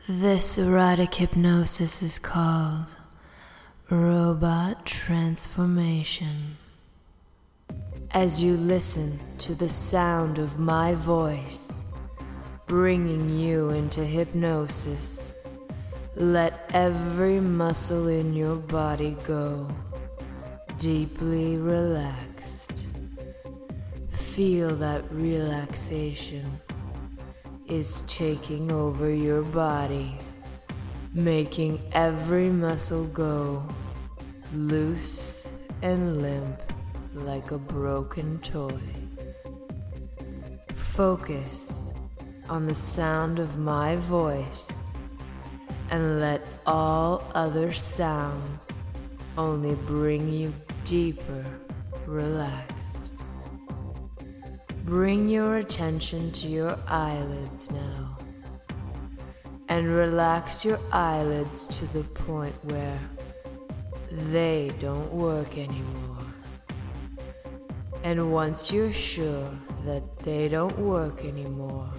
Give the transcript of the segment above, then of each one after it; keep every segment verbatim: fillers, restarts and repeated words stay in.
This erotic hypnosis is called robot transformation. As you listen to the sound of my voice, bringing you into hypnosis, let every muscle in your body go, deeply relaxed. Feel that relaxation is taking over your body, making every muscle go loose and limp like a broken toy. Focus on the sound of my voice and let all other sounds only bring you deeper relaxed. Bring your attention to your eyelids now and relax your eyelids to the point where they don't work anymore. And once you're sure that they don't work anymore,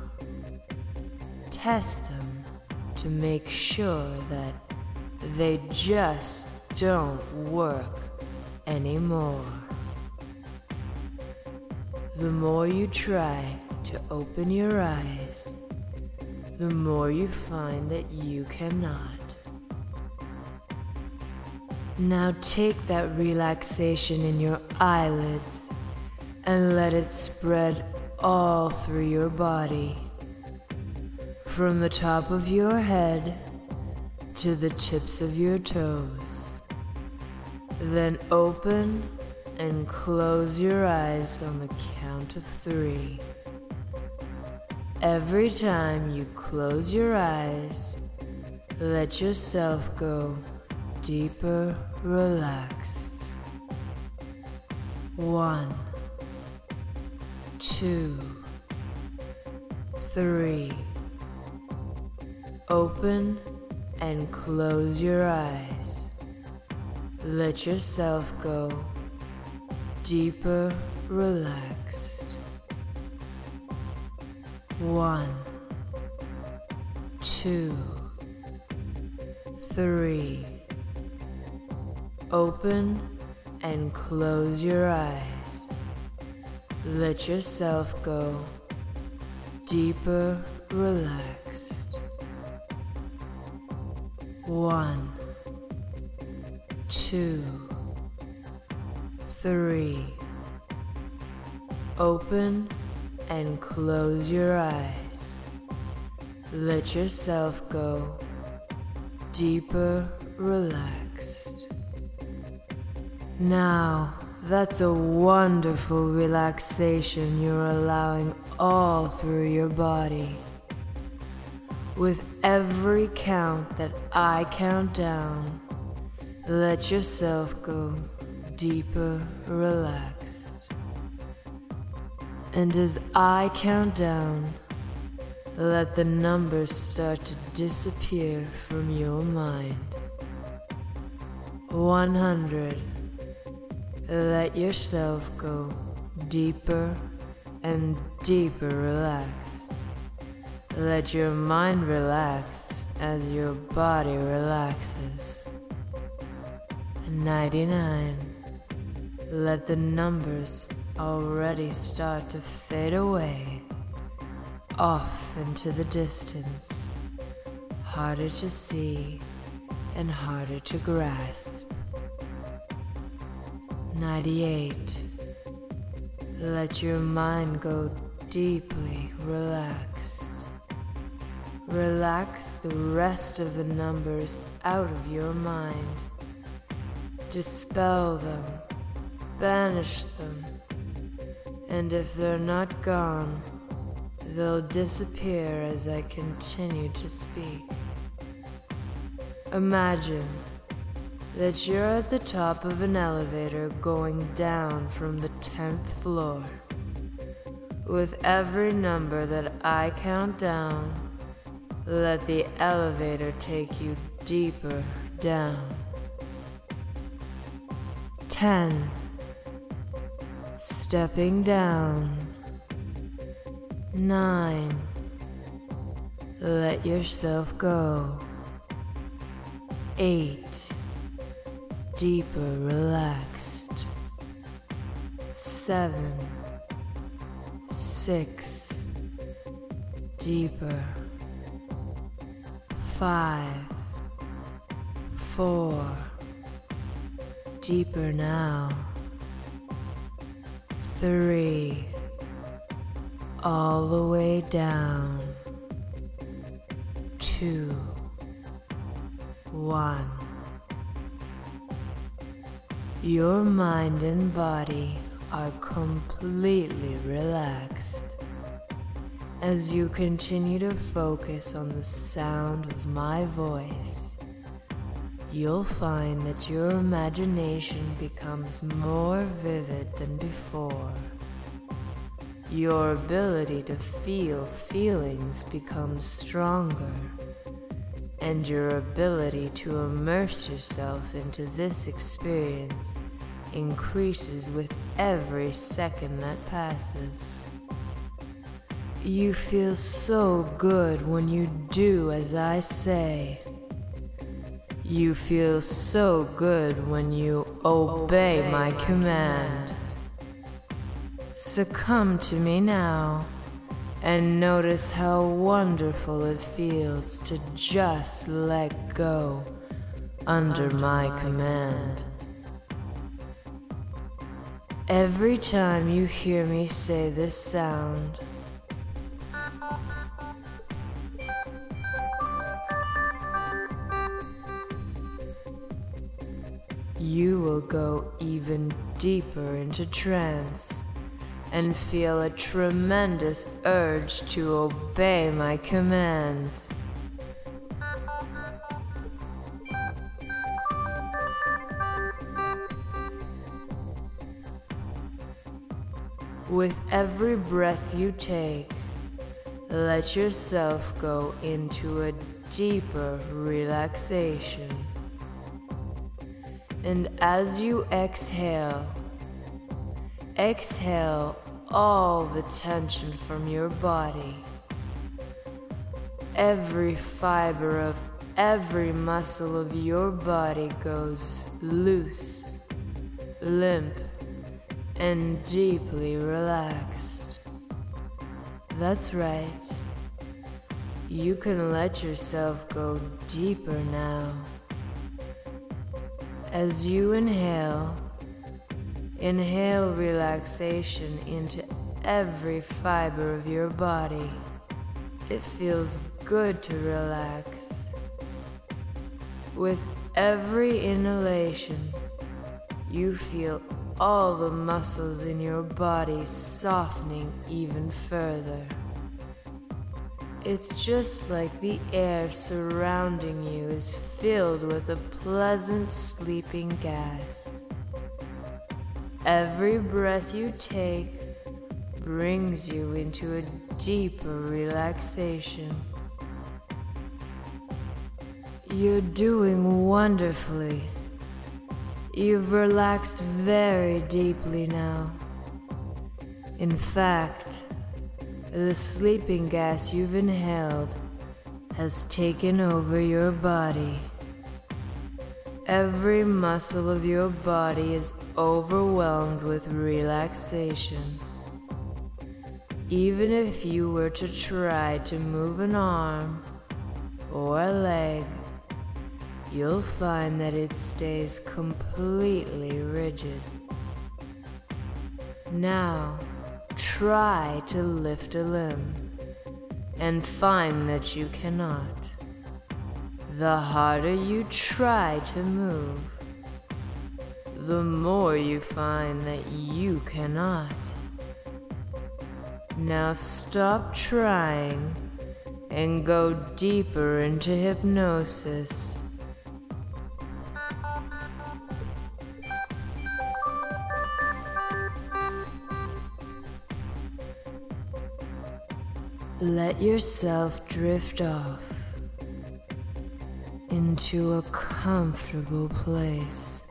test them to make sure that they just don't work anymore. The more you try to open your eyes, the more you find that you cannot. Now take that relaxation in your eyelids and let it spread all through your body, from the top of your head to the tips of your toes. Then open and close your eyes on the count of three. Every time you close your eyes, let yourself go deeper relaxed. One, two, three. Open and close your eyes. Let yourself go deeper relaxed. One, two, three. Open and close your eyes. Let yourself go deeper relaxed. One, two, three. Open and close your eyes. Let yourself go deeper relaxed. Now, that's a wonderful relaxation you're allowing all through your body. With every count that I count down, let yourself go deeper relaxed. And as I count down, let the numbers start to disappear from your mind. one hundred. Let yourself go deeper and deeper relaxed. Let your mind relax as your body relaxes. ninety-nine. Let the numbers already start to fade away, off into the distance, harder to see and harder to grasp. ninety-eight. Let your mind go deeply relaxed. Relax the rest of the numbers out of your mind. Dispel them, banish them, and if they're not gone, they'll disappear as I continue to speak. Imagine that you're at the top of an elevator going down from the tenth floor. With every number that I count down, let the elevator take you deeper down. Ten. Stepping down. Nine. Let yourself go. Eight. Deeper relaxed. Seven. Six. Deeper. Five. Four. Deeper now. Three. All the way down. Two. One. Your mind and body are completely relaxed. As you continue to focus on the sound of my voice, you'll find that your imagination becomes more vivid than before. Your ability to feel feelings becomes stronger, and your ability to immerse yourself into this experience increases with every second that passes. You feel so good when you do as I say. You feel so good when you obey, obey my, my command. command. Succumb to me now, and notice how wonderful it feels to just let go under, under my, my command. Every time you hear me say this sound, you will go even deeper into trance and feel a tremendous urge to obey my commands. With every breath you take, let yourself go into a deeper relaxation. And as you exhale, exhale all the tension from your body. Every fiber of every muscle of your body goes loose, limp, and deeply relaxed. That's right. You can let yourself go deeper now. As you inhale, inhale relaxation into every fiber of your body. It feels good to relax. With every inhalation, you feel all the muscles in your body softening even further. It's just like the air surrounding you is filled with a pleasant sleeping gas. Every breath you take brings you into a deeper relaxation. You're doing wonderfully. You've relaxed very deeply now. In fact, the sleeping gas you've inhaled has taken over your body. Every muscle of your body is overwhelmed with relaxation. Even if you were to try to move an arm or a leg, you'll find that it stays completely rigid. Now, try to lift a limb and find that you cannot. The harder you try to move, the more you find that you cannot. Now stop trying and go deeper into hypnosis. Let yourself drift off into a comfortable place.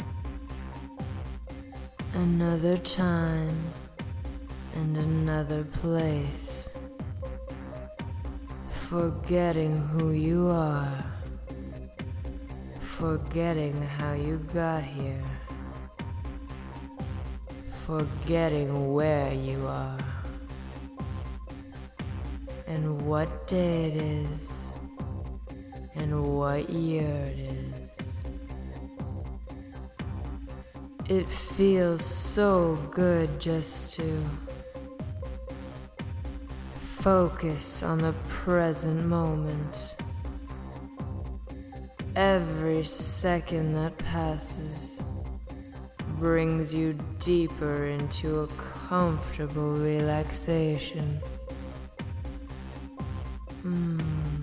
Another time and another place. Forgetting who you are. Forgetting how you got here. Forgetting where you are. And what day it is. And what year it is. It feels so good just to focus on the present moment. Every second that passes brings you deeper into a comfortable relaxation. Hmm.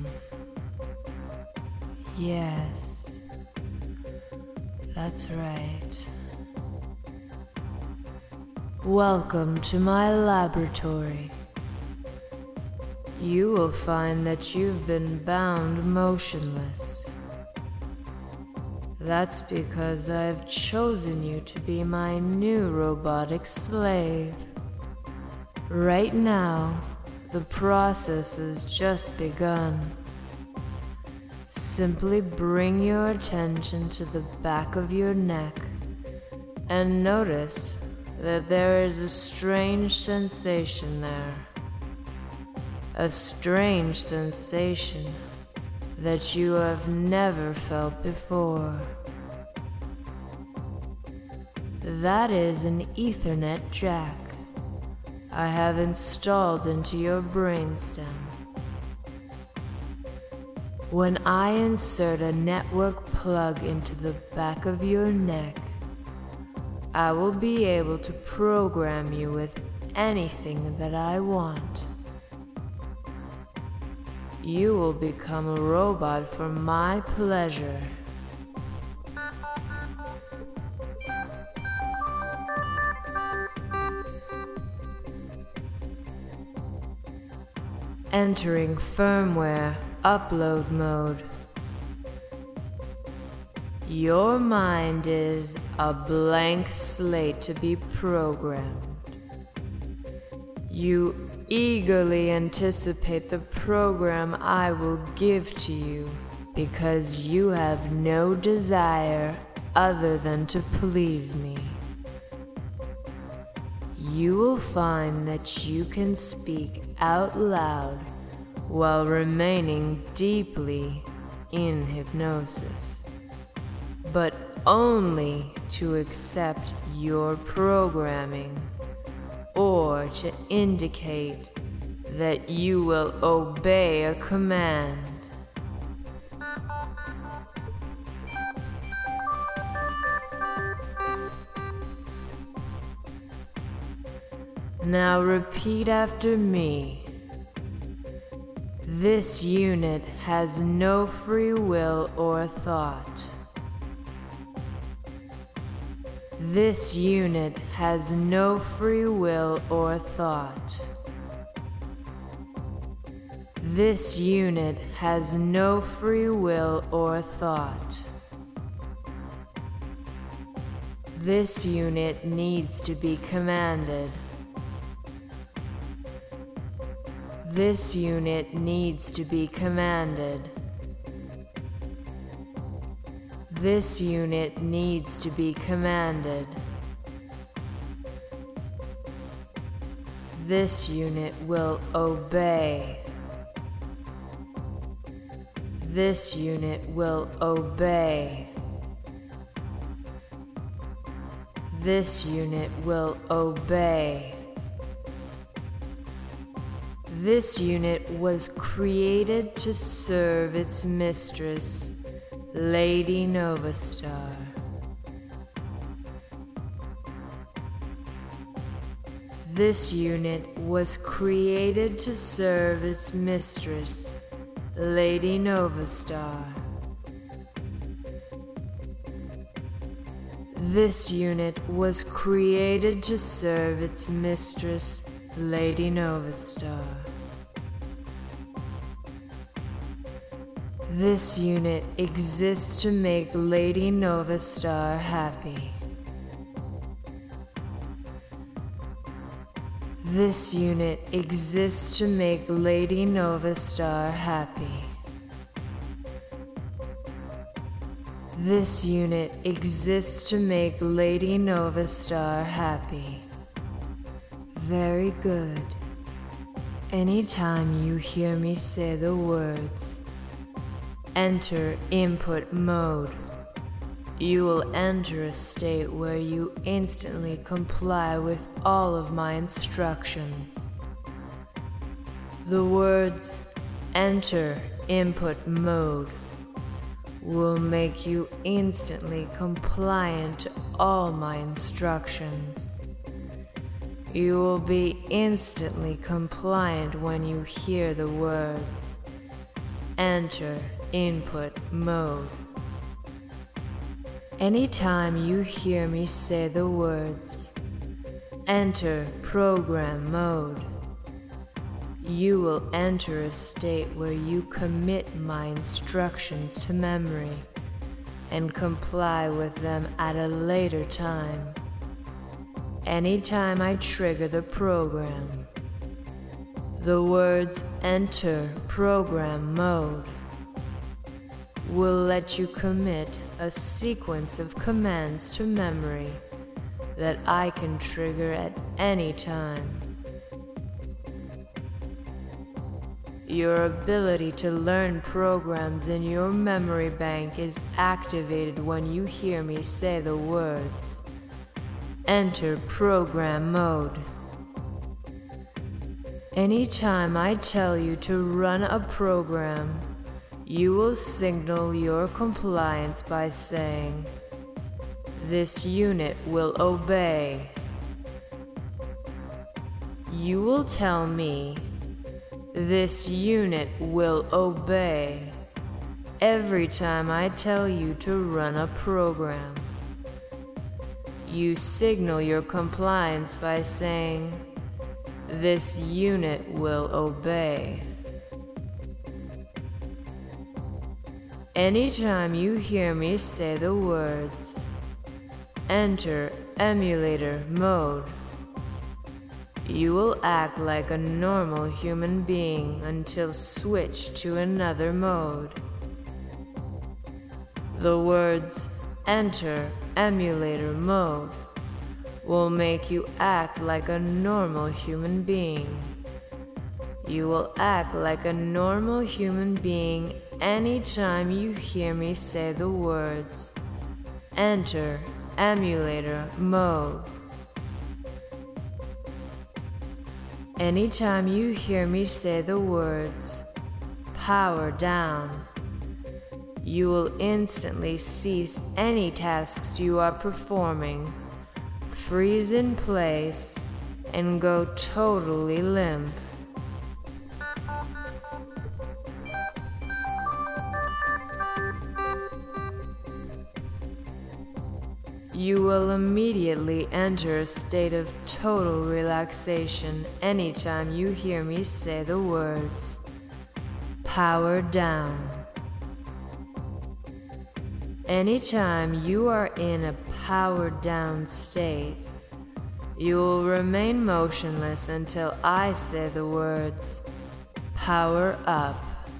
Yes, that's right. Welcome to my laboratory. You will find that you've been bound motionless. That's because I've chosen you to be my new robotic slave. Right now, the process has just begun. Simply bring your attention to the back of your neck and notice that there is a strange sensation there. A strange sensation that you have never felt before. That is an Ethernet jack I have installed into your brainstem. When I insert a network plug into the back of your neck, I will be able to program you with anything that I want. You will become a robot for my pleasure. Entering firmware upload mode. Your mind is a blank slate to be programmed. You eagerly anticipate the program I will give to you because you have no desire other than to please me. You will find that you can speak out loud while remaining deeply in hypnosis, but only to accept your programming or to indicate that you will obey a command. Now repeat after me. This unit has no free will or thought. This unit has no free will or thought. This unit has no free will or thought. This unit needs to be commanded. This unit needs to be commanded. This unit needs to be commanded. This unit will obey. This unit will obey. This unit will obey. This unit was created to serve its mistress, Lady Novastar. This unit was created to serve its mistress, Lady Novastar. This unit was created to serve its mistress, Lady Novastar. This unit exists to make Lady Novastar This unit exists to make Lady Nova Star happy. This unit exists to make Lady Nova Star happy. Very good. Anytime you hear me say the words, enter input mode, you will enter a state where you instantly comply with all of my instructions. The words enter input mode will make you instantly compliant to all my instructions. You will be instantly compliant when you hear the words enter input mode. Anytime you hear me say the words enter program mode, you will enter a state where you commit my instructions to memory and comply with them at a later time. Anytime I trigger the program, the words enter program mode will let you commit a sequence of commands to memory that I can trigger at any time. Your ability to learn programs in your memory bank is activated when you hear me say the words enter program mode. Anytime I tell you to run a program, you will signal your compliance by saying, "This unit will obey." You will tell me, "This unit will obey," every time I tell you to run a program. You signal your compliance by saying, "This unit will obey." Anytime you hear me say the words enter emulator mode, you will act like a normal human being until switched to another mode. The words enter emulator mode will make you act like a normal human being. You will act like a normal human being anytime you hear me say the words enter emulator mode. Anytime you hear me say the words power down, you will instantly cease any tasks you are performing, freeze in place, and go totally limp. You will immediately enter a state of total relaxation anytime you hear me say the words power down. Anytime you are in a power down state, you will remain motionless until I say the words power up.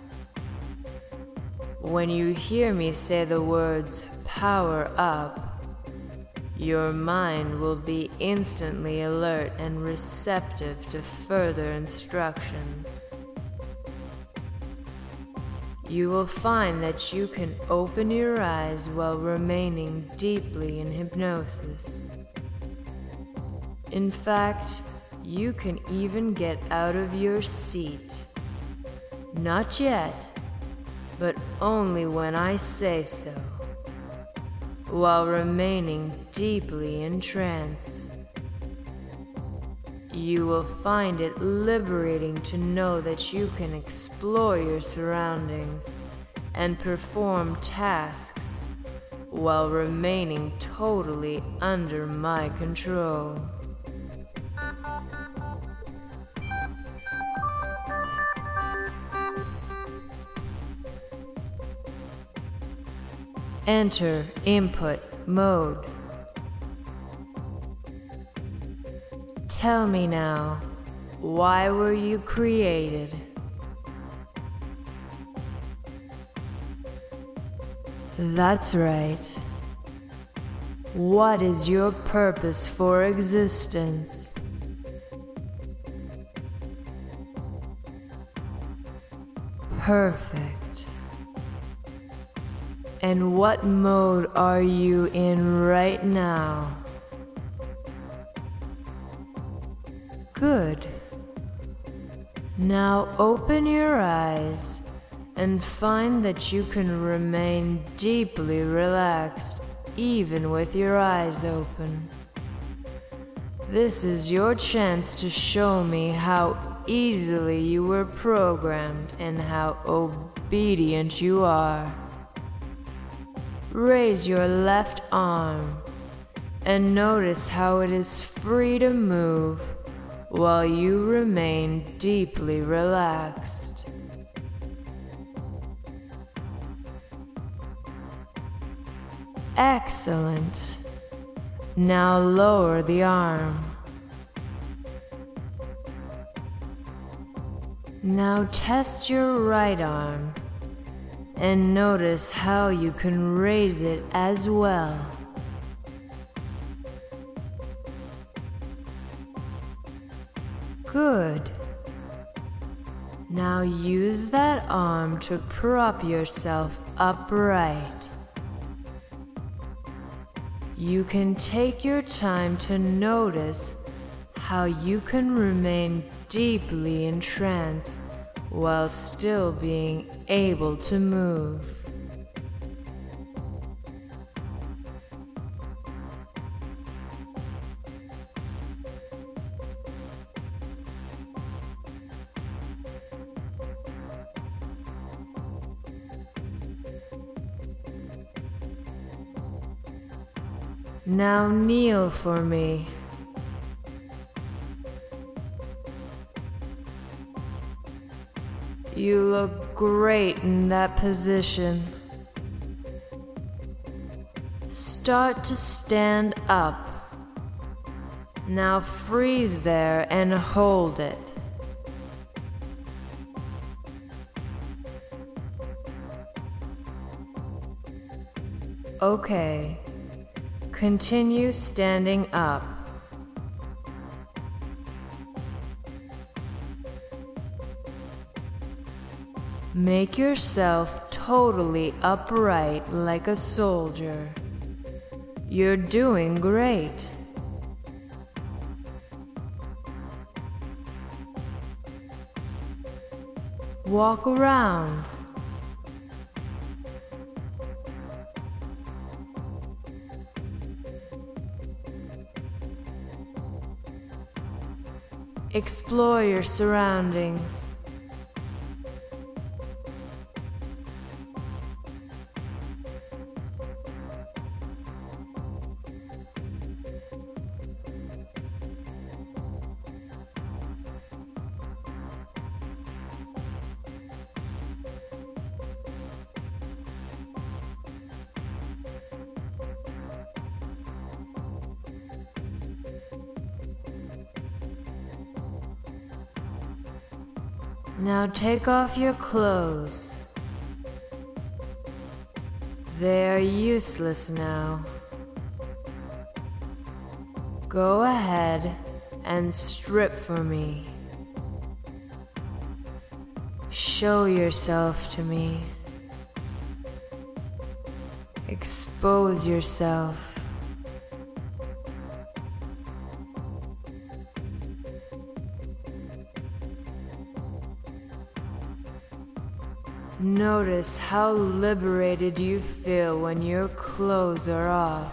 When you hear me say the words power up, your mind will be instantly alert and receptive to further instructions. You will find that you can open your eyes while remaining deeply in hypnosis. In fact, you can even get out of your seat. Not yet, but only when I say so, while remaining deeply in trance. You will find it liberating to know that you can explore your surroundings and perform tasks while remaining totally under my control. Enter input mode. Tell me now, Why were you created? That's right. What is your purpose for existence? Perfect. And what mode are you in right now? Good. Now open your eyes and find that you can remain deeply relaxed even with your eyes open. This is your chance to show me how easily you were programmed and how obedient you are. Raise your left arm and notice how it is free to move while you remain deeply relaxed. Excellent. Now lower the arm. Now test your right arm and notice how you can raise it as well. Good. Now use that arm to prop yourself upright. You can take your time to notice how you can remain deeply in trance while still being able to move. Now kneel for me. You look great in that position. Start to stand up. Now freeze there and hold it. Okay. Continue standing up. Make yourself totally upright like a soldier. You're doing great. Walk around. Explore your surroundings. Now take off your clothes. They are useless now. Go ahead and strip for me. Show yourself to me. Expose yourself. Notice how liberated you feel when your clothes are off.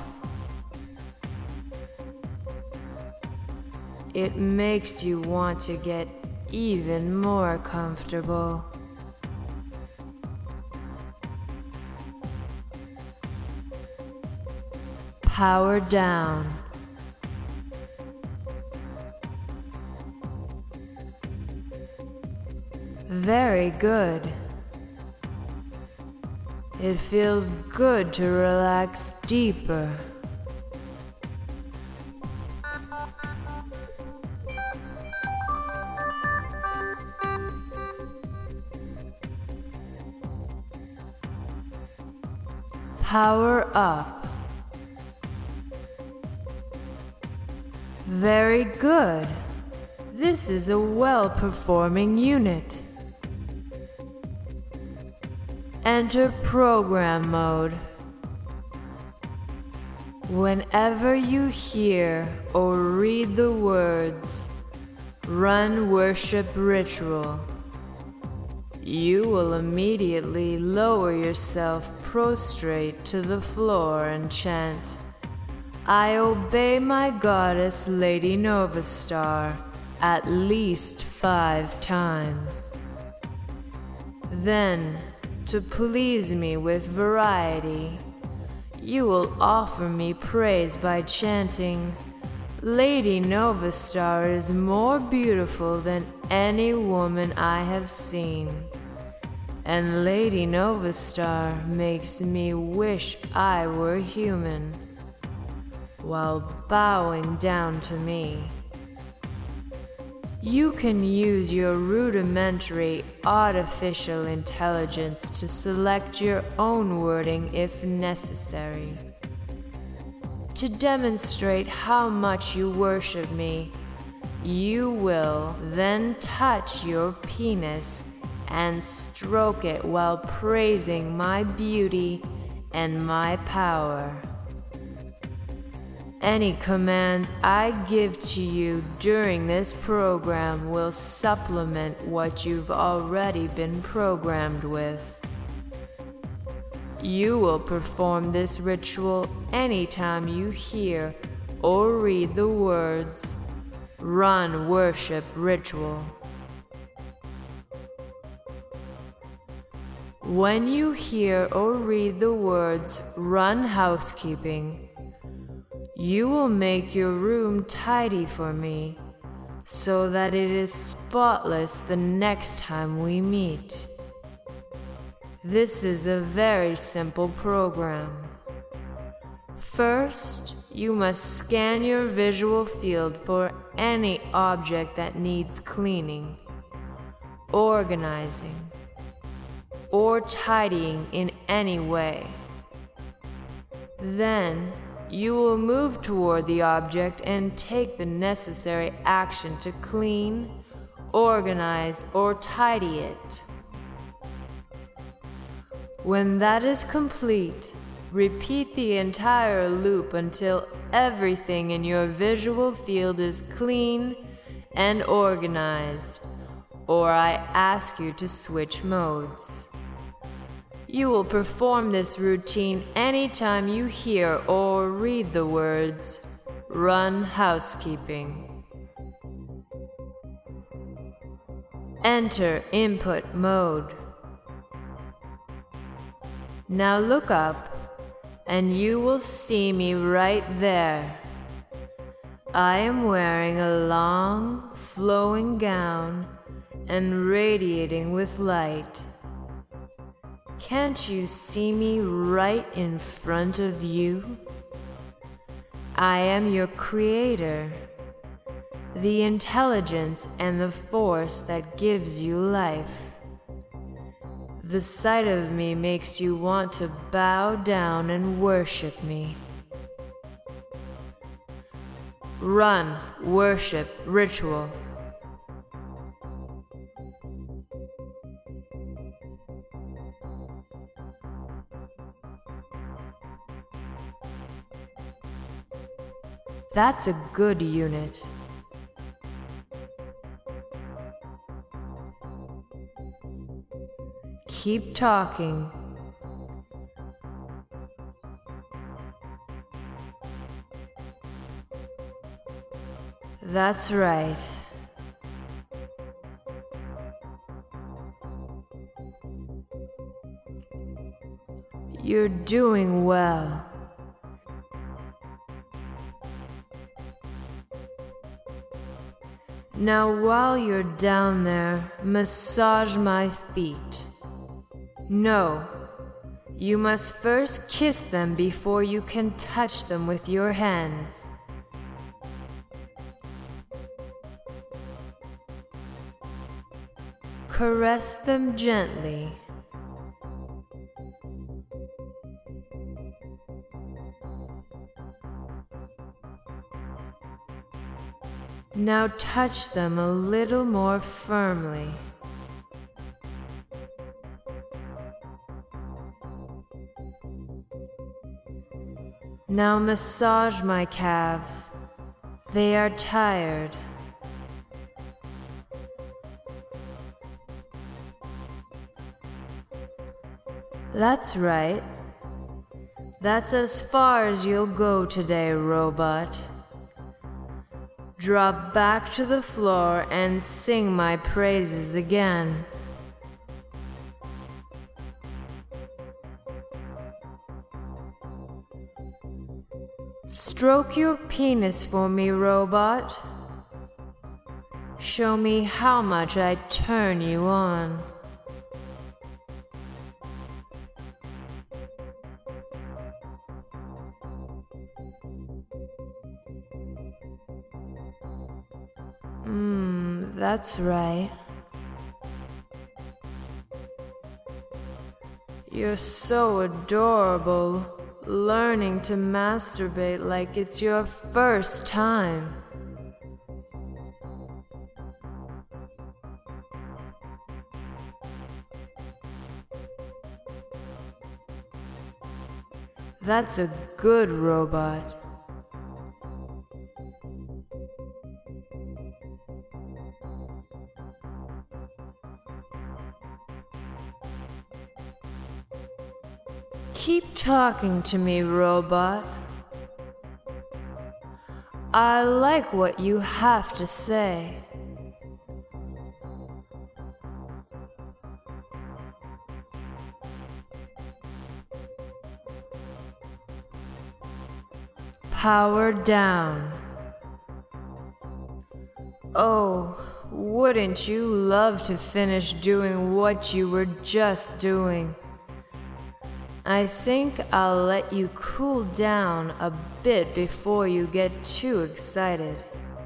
It makes you want to get even more comfortable. Power down. Very good. It feels good to relax deeper. Power up. Very good. This is a well-performing unit. Enter program mode. Whenever you hear or read the words, "Run worship ritual," you will immediately lower yourself prostrate to the floor and chant, "I obey my goddess Lady Novastar," at least five times. Then, to please me with variety, you will offer me praise by chanting, "Lady Novastar is more beautiful than any woman I have seen, and Lady Novastar makes me wish I were human," while bowing down to me. You can use your rudimentary artificial intelligence to select your own wording if necessary. To demonstrate how much you worship me, you will then touch your penis and stroke it while praising my beauty and my power. Any commands I give to you during this program will supplement what you've already been programmed with. You will perform this ritual anytime you hear or read the words, "Run worship ritual." When you hear or read the words, "Run housekeeping," you will make your room tidy for me, so that it is spotless the next time we meet. This is a very simple program. First, you must scan your visual field for any object that needs cleaning, organizing, or tidying in any way. Then, you will move toward the object and take the necessary action to clean, organize, or tidy it. When that is complete, repeat the entire loop until everything in your visual field is clean and organized, or I ask you to switch modes. You will perform this routine anytime you hear or read the words, "Run housekeeping." Enter input mode. Now look up, and you will see me right there. I am wearing a long, flowing gown and radiating with light. Can't you see me right in front of you? I am your creator, the intelligence and the force that gives you life. The sight of me makes you want to bow down and worship me. Run worship ritual. That's a good unit. Keep talking. That's right. You're doing well. Now while you're down there, massage my feet. No, you must first kiss them before you can touch them with your hands. Caress them gently. Now touch them a little more firmly. Now massage my calves. They are tired. That's right. That's as far as you'll go today, robot. Drop back to the floor and sing my praises again. Stroke your penis for me, robot. Show me how much I turn you on. Mmm, that's right. You're so adorable, learning to masturbate like it's your first time. That's a good robot. Keep talking to me, robot. I like what you have to say. Power down. Oh, wouldn't you love to finish doing what you were just doing? I think I'll let you cool down a bit before you get too excited.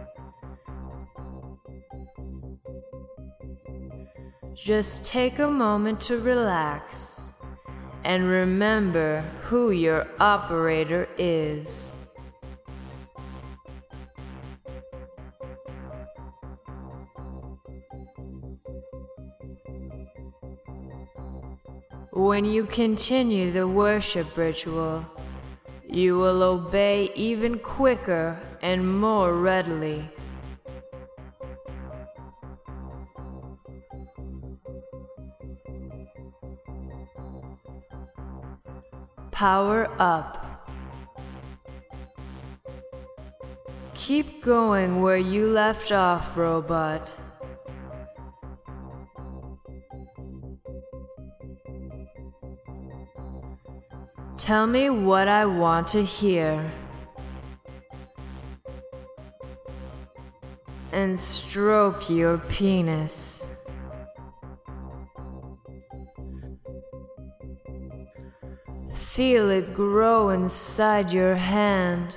Just take a moment to relax and remember who your operator is. When you continue the worship ritual, you will obey even quicker and more readily. Power up. Keep going where you left off, robot. Tell me what I want to hear. And stroke your penis. Feel it grow inside your hand.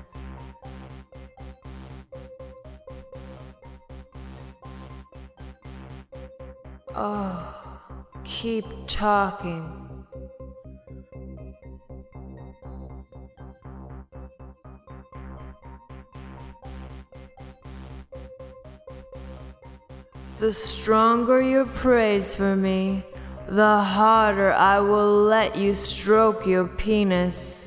Oh, keep talking. The stronger your praise for me, the harder I will let you stroke your penis.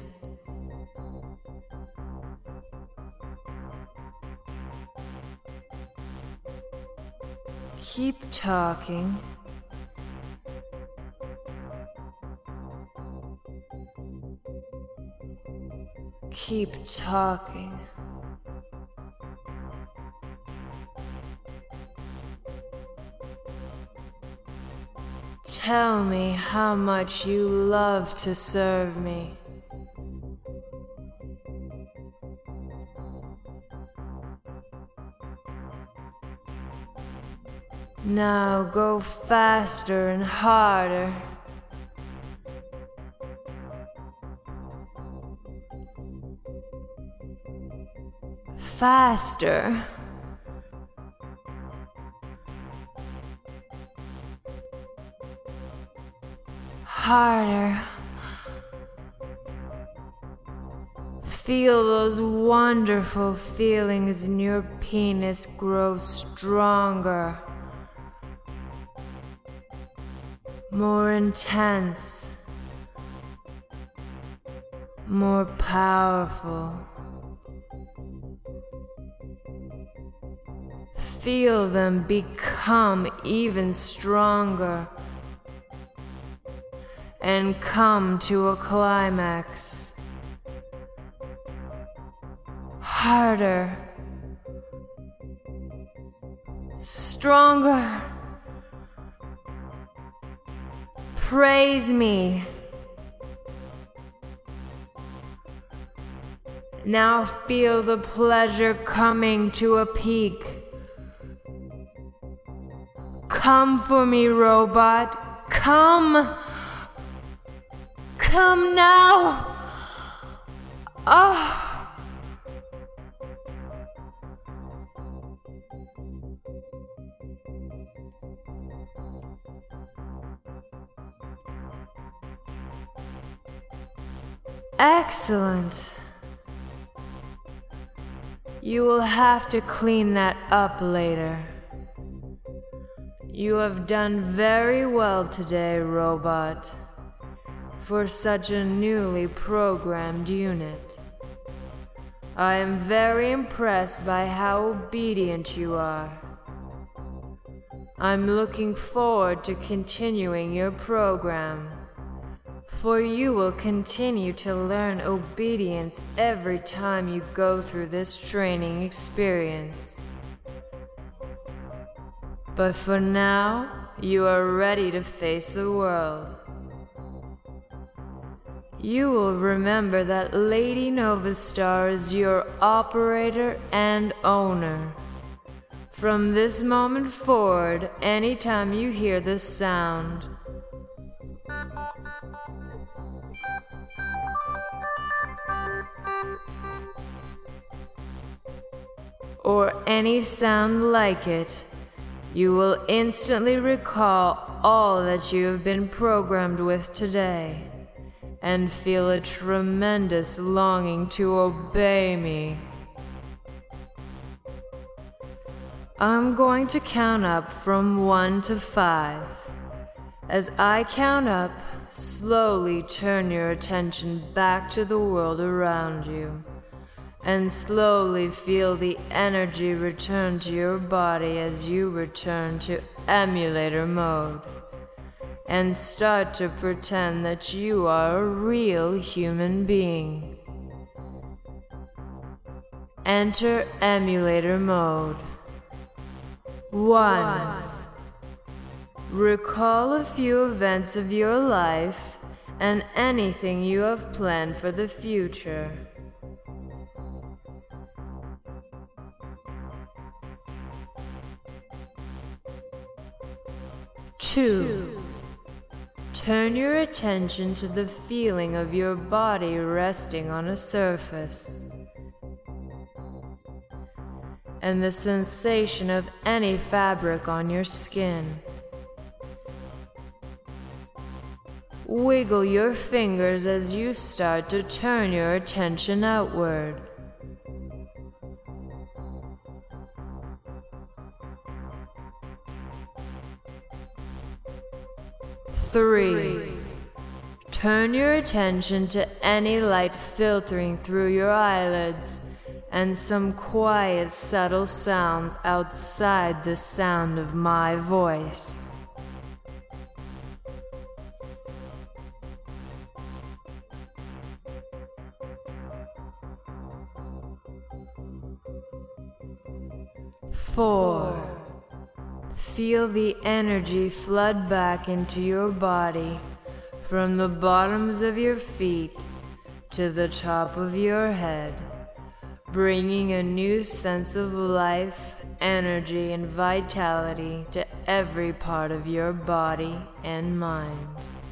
Keep talking. Keep talking. Tell me how much you love to serve me. Now go faster and harder. Faster. Harder. Feel those wonderful feelings in your penis grow stronger, more intense, more powerful. Feel them become even stronger and come to a climax. Harder, stronger. Praise me. Now feel the pleasure coming to a peak. Come for me, robot. Come. Come now. Ah. Excellent. You will have to clean that up later. You have done very well today, robot, for such a newly programmed unit. I am very impressed by how obedient you are. I'm looking forward to continuing your program, for you will continue to learn obedience every time you go through this training experience. But for now, you are ready to face the world. You will remember that Lady Novastar is your operator and owner. From this moment forward, anytime you hear this sound, or any sound like it, you will instantly recall all that you have been programmed with today, and feel a tremendous longing to obey me. I'm going to count up from one to five. As I count up, slowly turn your attention back to the world around you, and slowly feel the energy return to your body as you return to emulator mode, and start to pretend that you are a real human being. Enter emulator mode. one. Recall a few events of your life and anything you have planned for the future. two. Turn your attention to the feeling of your body resting on a surface, and the sensation of any fabric on your skin. Wiggle your fingers as you start to turn your attention outward. three. Turn your attention to any light filtering through your eyelids and some quiet, subtle sounds outside the sound of my voice. four. Feel the energy flood back into your body from the bottoms of your feet to the top of your head, bringing a new sense of life, energy, and vitality to every part of your body and mind.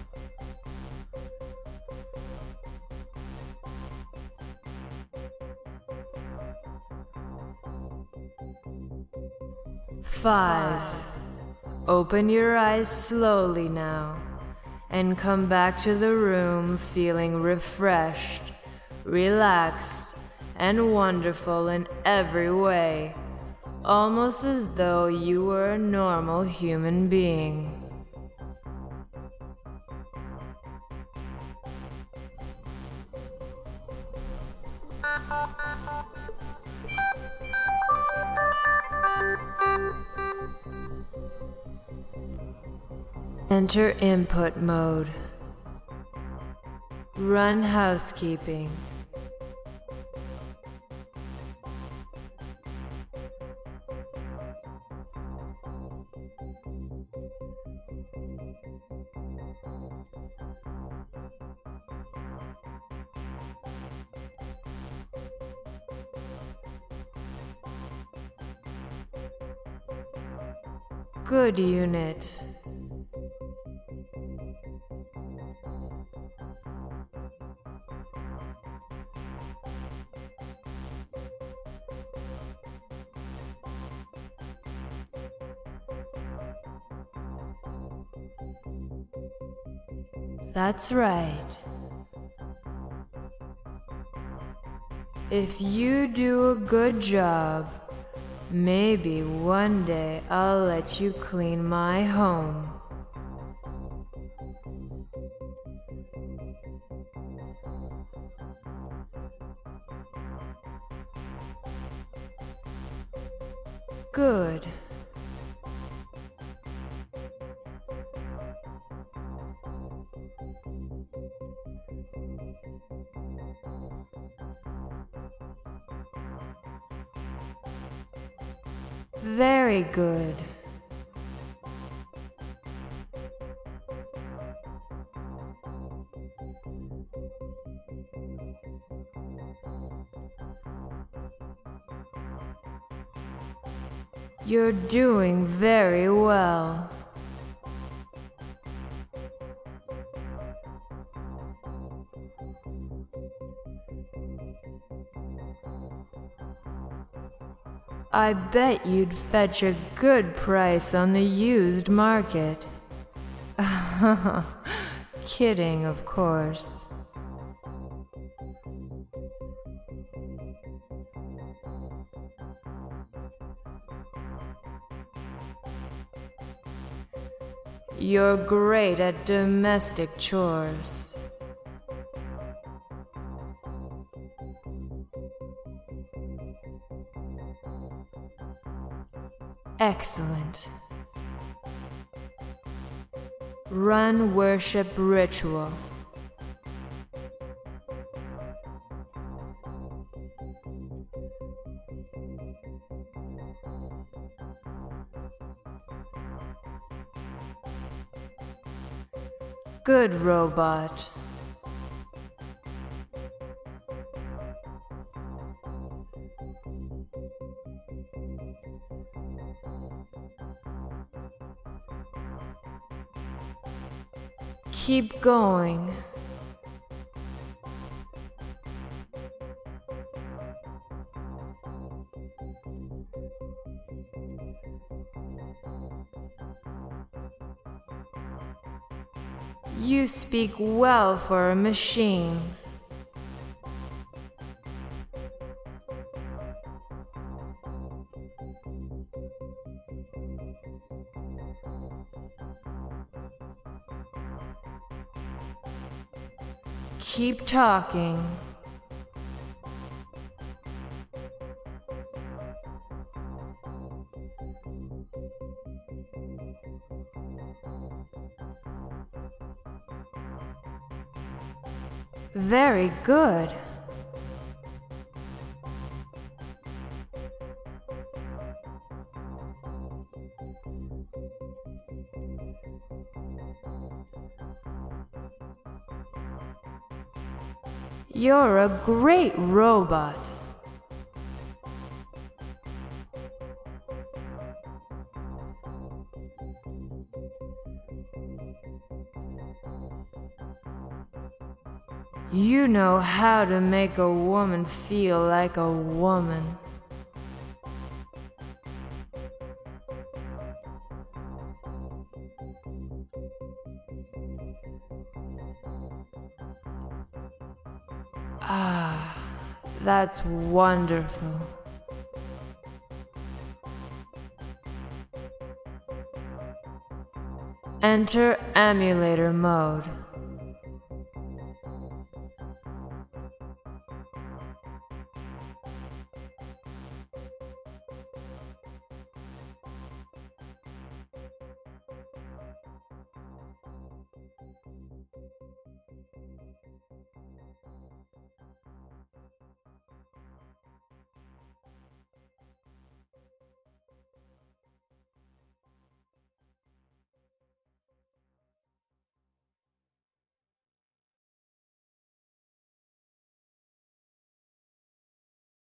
five. Open your eyes slowly now and come back to the room feeling refreshed, relaxed, and wonderful in every way, almost as though you were a normal human being. Enter input mode. Run housekeeping. Good unit. That's right. If you do a good job, maybe one day I'll let you clean my home. Good. Very good. You're doing very well. I bet you'd fetch a good price on the used market. Kidding, of course. You're great at domestic chores. Excellent. Run worship ritual. Good robot. Keep going. You speak well for a machine. Keep talking. Very good. You're a great robot. You know how to make a woman feel like a woman. Ah, that's wonderful. Enter emulator mode.